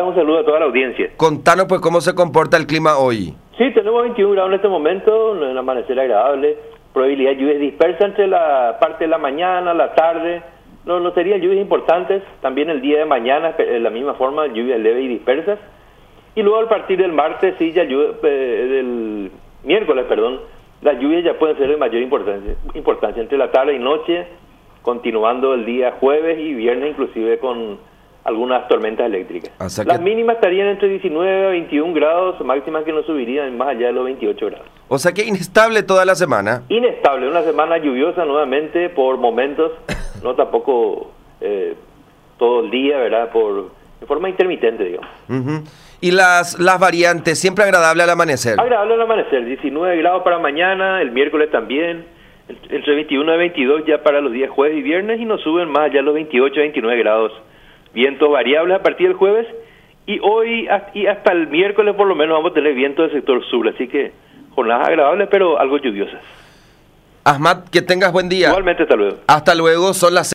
Un saludo a toda la audiencia. Contanos pues cómo se comporta el clima hoy. Sí, tenemos 21 grados en este momento, un amanecer agradable, probabilidad de lluvias dispersas entre la parte de la mañana, la tarde, no serían lluvias importantes, también el día de mañana, de la misma forma, lluvias leves y dispersas, y luego a partir del martes, sí, ya del miércoles, perdón, las lluvias ya pueden ser de mayor importancia entre la tarde y noche, continuando el día jueves y viernes inclusive con algunas tormentas eléctricas. Las mínimas estarían entre 19 a 21 grados, máximas que no subirían más allá de los 28 grados. O sea que inestable toda la semana. Inestable, una semana lluviosa nuevamente por momentos, no tampoco todo el día, ¿verdad? De forma intermitente, digamos. Y las variantes, siempre agradable al amanecer. Agradable al amanecer, 19 grados para mañana, el miércoles también, entre 21 y 22 ya para los días jueves y viernes, y nos suben más allá los 28 a 29 grados. Vientos variables a partir del jueves, y hoy y hasta el miércoles por lo menos vamos a tener viento del sector sur, así que jornadas agradables pero algo lluviosas. Ahmad, que tengas buen día. Igualmente, hasta luego. Hasta luego, son las